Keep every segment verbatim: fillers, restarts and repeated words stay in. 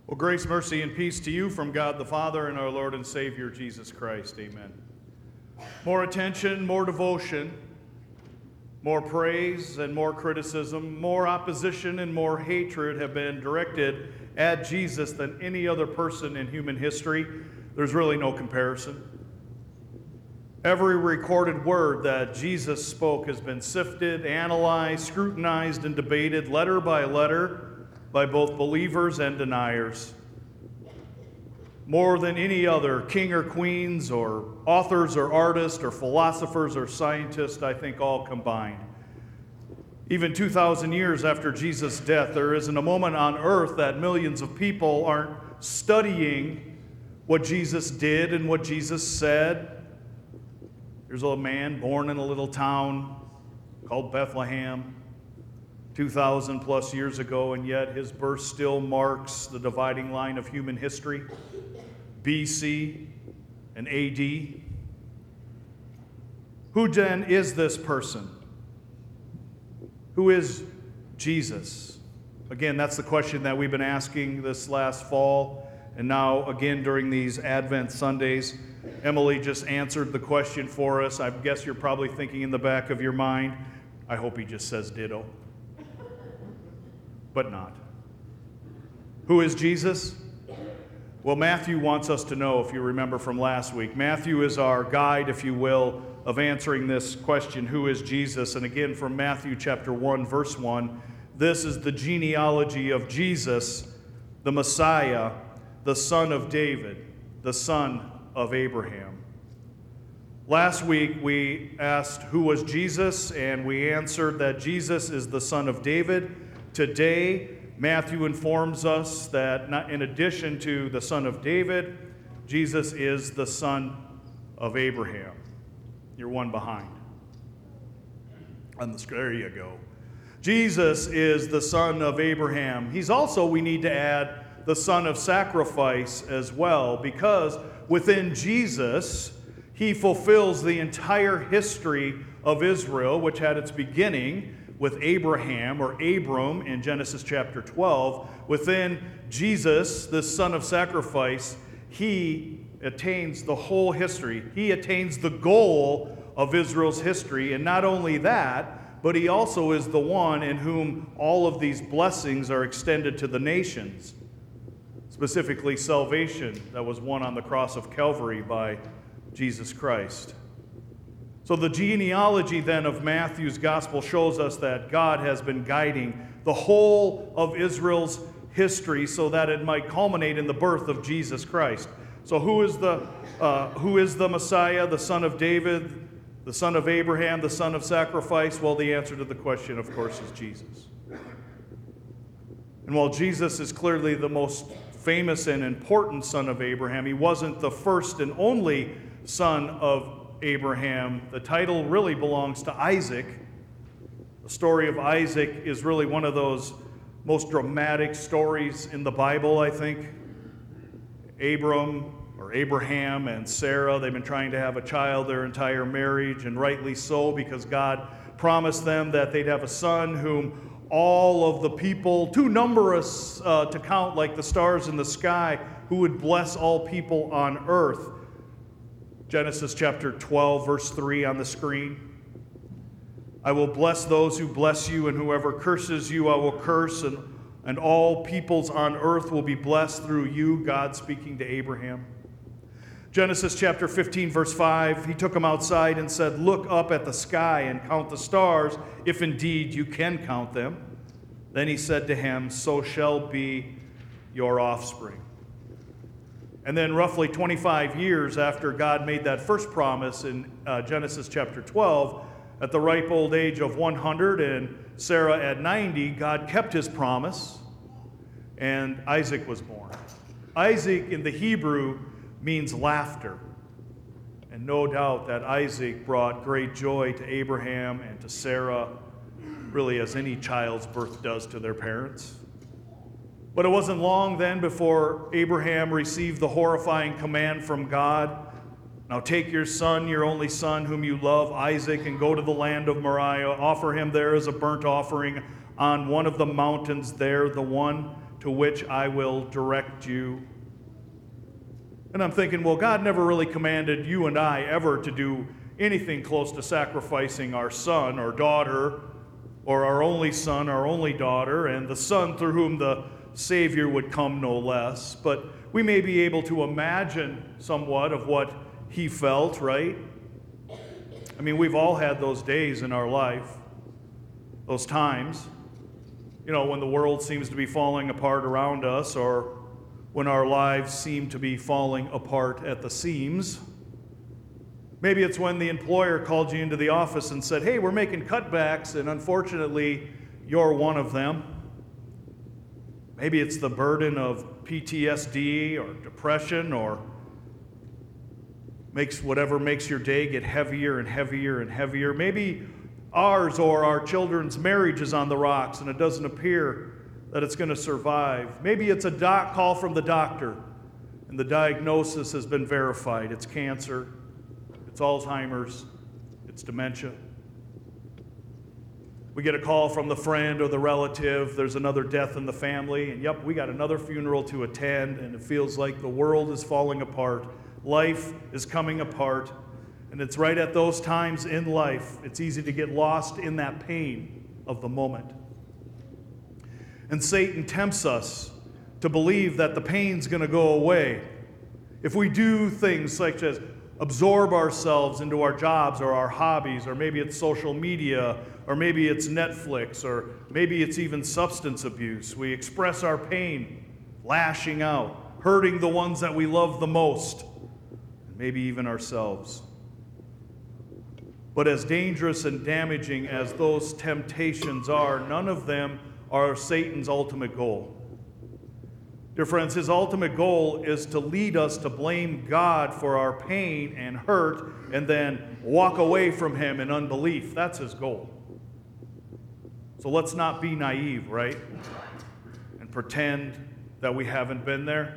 Well, grace, mercy, and peace to you from God the Father and our Lord and Savior, Jesus Christ. Amen. More attention, more devotion, more praise and more criticism, more opposition and more hatred have been directed at Jesus than any other person in human history. There's really no comparison. Every recorded word that Jesus spoke has been sifted, analyzed, scrutinized, and debated letter by letter by both believers and deniers. More than any other king or queens or authors or artists or philosophers or scientists, I think all combined. Even two thousand years after Jesus' death, there isn't a moment on earth that millions of people aren't studying what Jesus did and what Jesus said. There's a man born in a little town called Bethlehem two thousand plus years ago, and yet his birth still marks the dividing line of human history, B C and A D. Who then is this person? Who is Jesus? Again, that's the question that we've been asking this last fall, and now again during these Advent Sundays. Emily just answered the question for us. I guess you're probably thinking in the back of your mind, I hope he just says ditto. But not. Who is Jesus? Well, Matthew wants us to know, if you remember from last week. Matthew is our guide, if you will, of answering this question, who is Jesus? And again, from Matthew chapter one, verse one, this is the genealogy of Jesus, the Messiah, the son of David, the son of Abraham. Last week, we asked who was Jesus, and we answered that Jesus is the son of David. Today, Matthew informs us that not, in addition to the son of David, Jesus is the son of Abraham. You're one behind. On the, there you go. Jesus is the son of Abraham. He's also, we need to add, the son of sacrifice as well, because within Jesus, he fulfills the entire history of Israel, which had its beginning with Abraham, or Abram, in Genesis chapter twelve. Within Jesus, the son of sacrifice, he attains the whole history. He attains the goal of Israel's history. And not only that, but he also is the one in whom all of these blessings are extended to the nations, specifically salvation that was won on the cross of Calvary by Jesus Christ. So the genealogy then of Matthew's gospel shows us that God has been guiding the whole of Israel's history so that it might culminate in the birth of Jesus Christ. So who is the uh, who is the Messiah, the son of David, the son of Abraham, the son of sacrifice? Well, the answer to the question, of course, is Jesus. And while Jesus is clearly the most famous and important son of Abraham, he wasn't the first and only son of Abraham. The title really belongs to Isaac. The story of Isaac is really one of those most dramatic stories in the Bible, I think. Abram, or Abraham and Sarah, they've been trying to have a child their entire marriage, and rightly so, because God promised them that they'd have a son whom all of the people, too numerous uh, to count like the stars in the sky, who would bless all people on earth. Genesis chapter twelve, verse three on the screen. I will bless those who bless you, and whoever curses you I will curse, and, and all peoples on earth will be blessed through you, God speaking to Abraham. Genesis chapter fifteen, verse five, he took him outside and said, look up at the sky and count the stars, if indeed you can count them. Then he said to him, so shall be your offspring. And then roughly twenty-five years after God made that first promise in uh, Genesis chapter twelve, at the ripe old age of one hundred and Sarah at ninety, God kept his promise, and Isaac was born. Isaac in the Hebrew means laughter. And no doubt that Isaac brought great joy to Abraham and to Sarah, really as any child's birth does to their parents. But it wasn't long then before Abraham received the horrifying command from God, now take your son, your only son, whom you love, Isaac, and go to the land of Moriah. Offer him there as a burnt offering on one of the mountains there, the one to which I will direct you. And I'm thinking, well, God never really commanded you and I ever to do anything close to sacrificing our son or daughter, or our only son, our only daughter, and the son through whom the Savior would come no less. But we may be able to imagine somewhat of what he felt, right? I mean, we've all had those days in our life, those times, you know, when the world seems to be falling apart around us, or when our lives seem to be falling apart at the seams. Maybe it's when the employer called you into the office and said, hey, we're making cutbacks, and unfortunately, you're one of them. Maybe it's the burden of P T S D or depression, or makes whatever makes your day get heavier and heavier and heavier. Maybe ours or our children's marriage is on the rocks and it doesn't appear that it's going to survive. Maybe it's a doc call from the doctor and the diagnosis has been verified. It's cancer, it's Alzheimer's, it's dementia. We get a call from the friend or the relative, there's another death in the family, and yep, we got another funeral to attend, and it feels like the world is falling apart. Life is coming apart, and it's right at those times in life, it's easy to get lost in that pain of the moment. And Satan tempts us to believe that the pain's going to go away. If we do things such as absorb ourselves into our jobs or our hobbies, or maybe it's social media, or maybe it's Netflix, or maybe it's even substance abuse, we express our pain, lashing out, hurting the ones that we love the most, and maybe even ourselves. But as dangerous and damaging as those temptations are, none of them are Satan's ultimate goal. Dear friends, his ultimate goal is to lead us to blame God for our pain and hurt and then walk away from him in unbelief. That's his goal. So let's not be naive, right? And pretend that we haven't been there.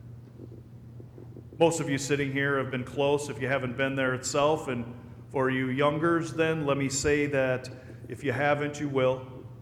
Most of you sitting here have been close if you haven't been there itself. And for you youngers, then, let me say that if you haven't, you will.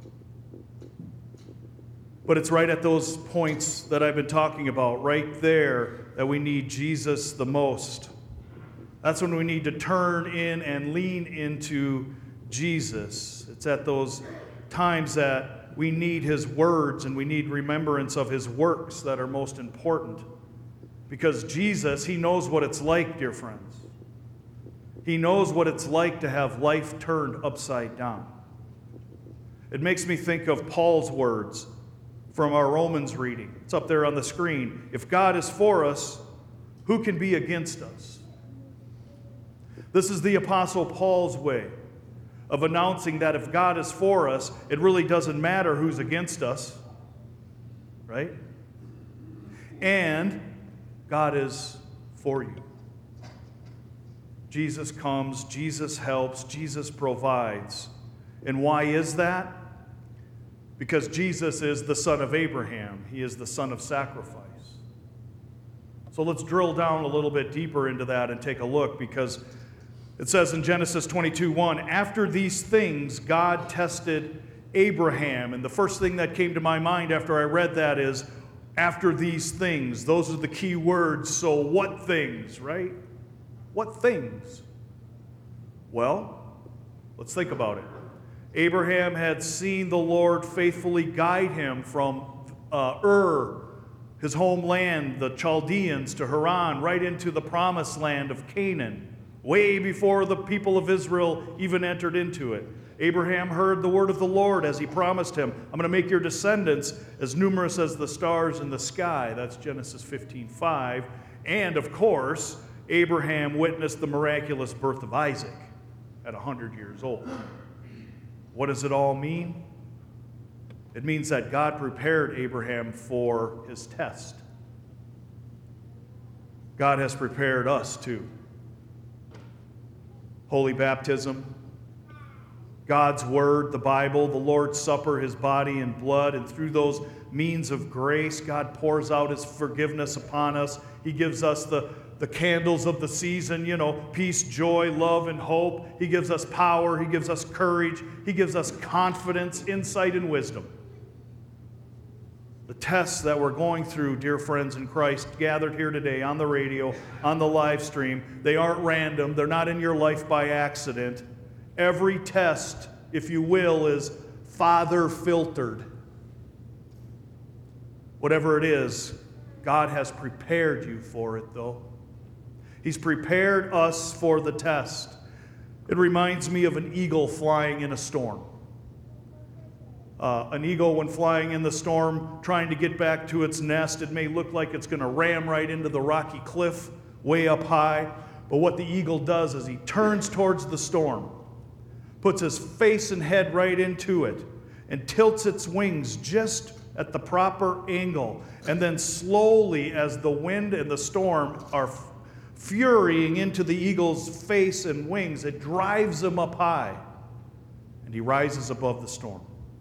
But it's right at those points that I've been talking about, right there, that we need Jesus the most. That's when we need to turn in and lean into Jesus. It's at those times that we need his words and we need remembrance of his works that are most important. Because Jesus, he knows what it's like, dear friends. He knows what it's like to have life turned upside down. It makes me think of Paul's words from our Romans reading. It's up there on the screen. If God is for us, who can be against us? This is the Apostle Paul's way of announcing that if God is for us, it really doesn't matter who's against us, right? And God is for you. Jesus comes, Jesus helps, Jesus provides. And why is that? Because Jesus is the son of Abraham. He is the son of sacrifice. So let's drill down a little bit deeper into that and take a look, because it says in Genesis twenty-two one, after these things, God tested Abraham. And the first thing that came to my mind after I read that is, after these things. Those are the key words. So what things, right? What things? Well, let's think about it. Abraham had seen the Lord faithfully guide him from uh, Ur, his homeland, the Chaldeans, to Haran, right into the promised land of Canaan, way before the people of Israel even entered into it. Abraham heard the word of the Lord as he promised him, I'm going to make your descendants as numerous as the stars in the sky. That's Genesis fifteen five. And, of course, Abraham witnessed the miraculous birth of Isaac at one hundred years old. What does it all mean? It means that God prepared Abraham for his test. God has prepared us too. Holy baptism, God's word, the Bible, the Lord's Supper, his body and blood, and through those means of grace, God pours out his forgiveness upon us. He gives us the, the candles of the season, you know, peace, joy, love, and hope. He gives us power. He gives us courage. He gives us confidence, insight, and wisdom. The tests that we're going through, dear friends in Christ, gathered here today on the radio, on the live stream, they aren't random. They're not in your life by accident. Every test, if you will, is Father filtered. Whatever it is, God has prepared you for it, though. He's prepared us for the test. It reminds me of an eagle flying in a storm. Uh, an eagle, when flying in the storm, trying to get back to its nest, it may look like it's going to ram right into the rocky cliff way up high. But what the eagle does is he turns towards the storm, puts his face and head right into it, and tilts its wings just at the proper angle. And then slowly, as the wind and the storm are f- furying into the eagle's face and wings, it drives him up high, and he rises above the storm.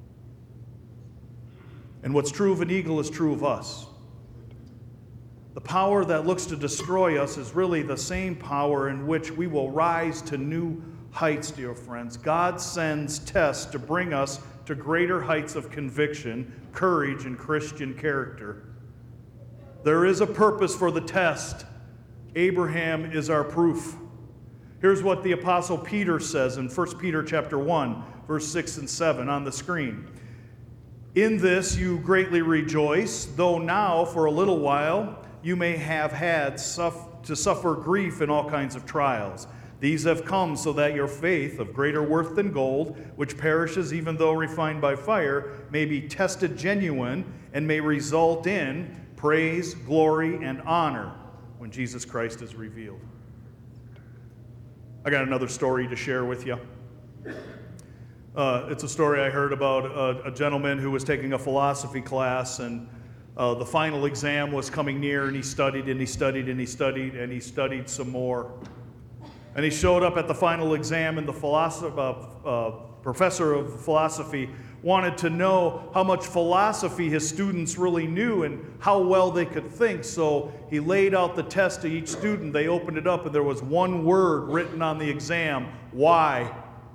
And what's true of an eagle is true of us. The power that looks to destroy us is really the same power in which we will rise to new heights, dear friends. God sends tests to bring us to greater heights of conviction, courage, and Christian character. There is a purpose for the test. Abraham is our proof. Here's what the Apostle Peter says in First Peter chapter one, verse six and seven on the screen. In this you greatly rejoice, though now for a little while you may have had suff- to suffer grief in all kinds of trials. These have come so that your faith, of greater worth than gold, which perishes even though refined by fire, may be tested genuine and may result in praise, glory, and honor when Jesus Christ is revealed. I got another story to share with you. Uh, it's a story I heard about a, a gentleman who was taking a philosophy class, and uh, the final exam was coming near, and he studied and he studied and he studied and he studied some more. And he showed up at the final exam, and the philosoph- uh, uh, professor of philosophy wanted to know how much philosophy his students really knew and how well they could think. So he laid out the test to each student. They opened it up, and there was one word written on the exam: why?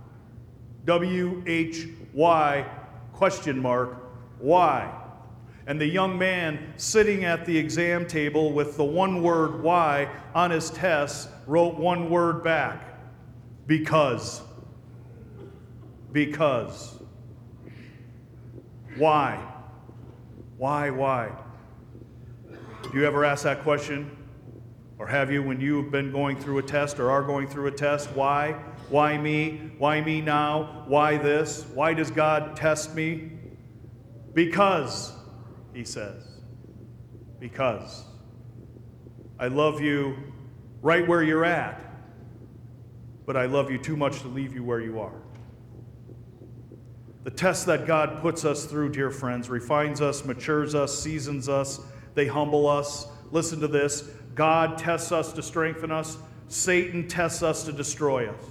W H Y, question mark, why? And the young man sitting at the exam table with the one word why on his test wrote one word back: because. Because. Why? Why, why? Do you ever ask that question? Or have you, when you've been going through a test or are going through a test? Why? Why me? Why me now? Why this? Why does God test me? Because, he says. Because. I love you right where you're at, but I love you too much to leave you where you are. The tests that God puts us through, dear friends, refines us, matures us, seasons us. They humble us. Listen to this. God tests us to strengthen us. Satan tests us to destroy us.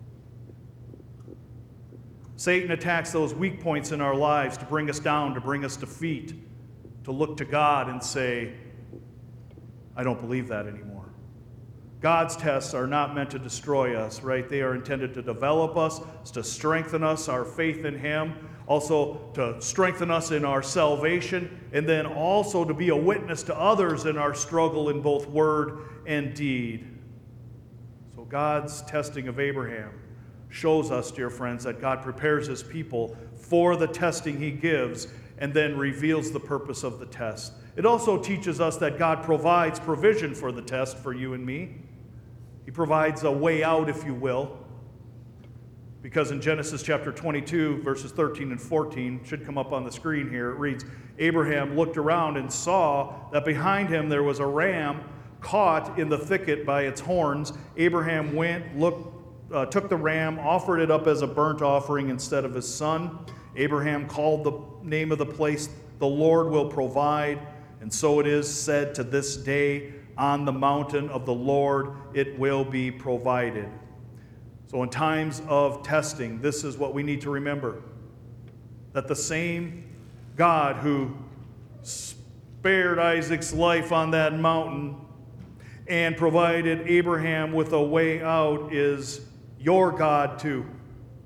Satan attacks those weak points in our lives to bring us down, to bring us defeat, to look to God and say, I don't believe that anymore. God's tests are not meant to destroy us, right? They are intended to develop us, to strengthen us, our faith in Him, also to strengthen us in our salvation, and then also to be a witness to others in our struggle in both word and deed. So God's testing of Abraham shows us, dear friends, that God prepares His people for the testing He gives and then reveals the purpose of the test. It also teaches us that God provides provision for the test for you and me. He provides a way out, if you will, because in Genesis chapter twenty-two, verses thirteen and fourteen, should come up on the screen here, it reads, Abraham looked around and saw that behind him there was a ram caught in the thicket by its horns. Abraham went, looked, uh, took the ram, offered it up as a burnt offering instead of his son. Abraham called the name of the place, the Lord will provide, and so it is said to this day, on the mountain of the Lord it will be provided. So in times of testing, this is what we need to remember, that the same God who spared Isaac's life on that mountain and provided Abraham with a way out is your God too.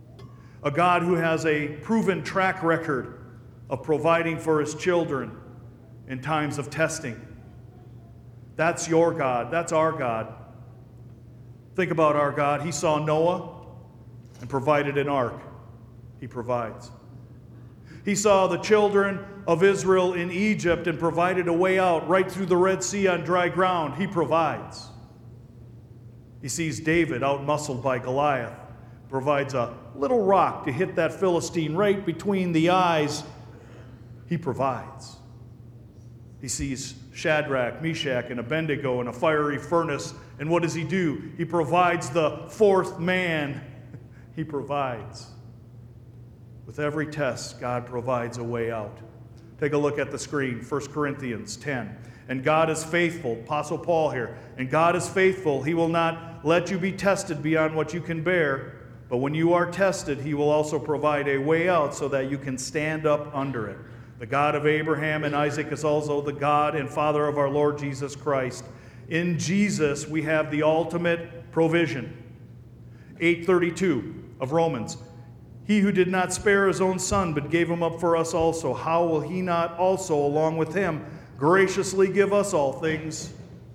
A God who has a proven track record of providing for His children in times of testing. That's your God. That's our God. Think about our God. He saw Noah and provided an ark. He provides. He saw the children of Israel in Egypt and provided a way out right through the Red Sea on dry ground. He provides. He sees David outmuscled by Goliath, provides a little rock to hit that Philistine right between the eyes. He provides. He sees Shadrach, Meshach, and Abednego in a fiery furnace, and what does he do? He provides the fourth man. He provides. With every test, God provides a way out. Take a look at the screen, First Corinthians ten. And God is faithful, Apostle Paul here, and God is faithful. He will not let you be tested beyond what you can bear, but when you are tested, he will also provide a way out so that you can stand up under it. The God of Abraham and Isaac is also the God and Father of our Lord Jesus Christ. In Jesus, we have the ultimate provision. eight thirty-two of Romans. He who did not spare his own son, but gave him up for us also, how will he not also, along with him, graciously give us all things?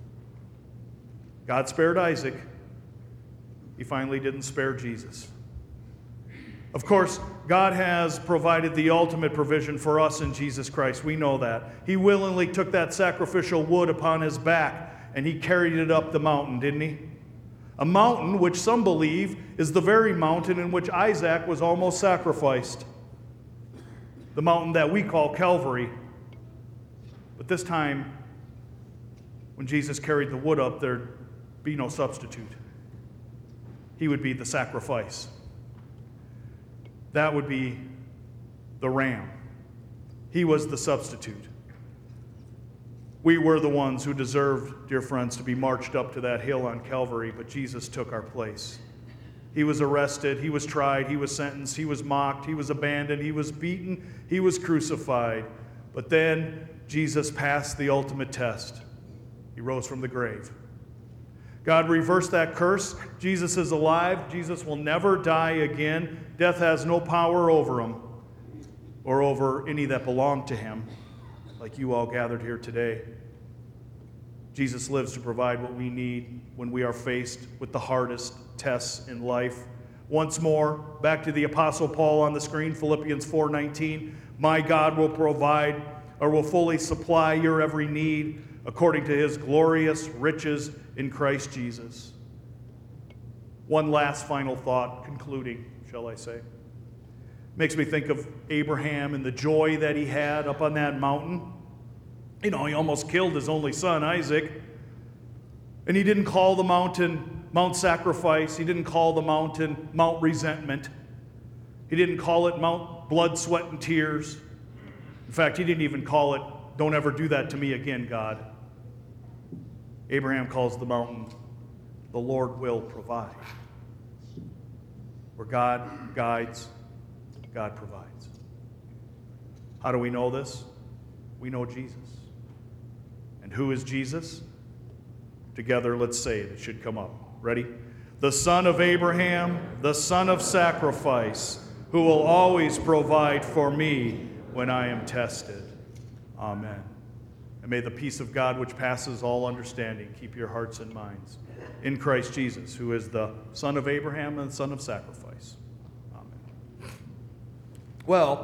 God spared Isaac. He finally didn't spare Jesus. Of course, God has provided the ultimate provision for us in Jesus Christ. We know that. He willingly took that sacrificial wood upon his back, and he carried it up the mountain, didn't he? A mountain which some believe is the very mountain in which Isaac was almost sacrificed. The mountain that we call Calvary. But this time, when Jesus carried the wood up, there'd be no substitute. He would be the sacrifice. That would be the ram. He was the substitute. We were the ones who deserved, dear friends, to be marched up to that hill on Calvary, but Jesus took our place. He was arrested, he was tried, he was sentenced, he was mocked, he was abandoned, he was beaten, he was crucified. But then Jesus passed the ultimate test. He rose from the grave. God reversed that curse. Jesus is alive. Jesus will never die again. Death has no power over him or over any that belong to him, like you all gathered here today. Jesus lives to provide what we need when we are faced with the hardest tests in life. Once more, back to the Apostle Paul on the screen, Philippians four nineteen. My God will provide or will fully supply your every need according to his glorious riches in Christ Jesus. One last final thought, concluding, shall I say. Makes me think of Abraham and the joy that he had up on that mountain. You know, he almost killed his only son, Isaac. And he didn't call the mountain Mount Sacrifice. He didn't call the mountain Mount Resentment. He didn't call it Mount Blood, Sweat, and Tears. In fact, he didn't even call it, don't ever do that to me again, God. Abraham calls the mountain, the Lord will provide. Where God guides, God provides. How do we know this? We know Jesus. And who is Jesus? Together, let's say it. It should come up. Ready? The Son of Abraham, the Son of sacrifice, who will always provide for me when I am tested. Amen. And may the peace of God, which passes all understanding, keep your hearts and minds in Christ Jesus, who is the Son of Abraham and the Son of sacrifice. Amen. Well,